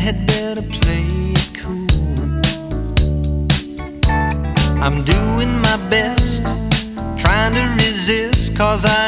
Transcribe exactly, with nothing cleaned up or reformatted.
had better play it cool. I'm doing my best, trying to resist, 'cause I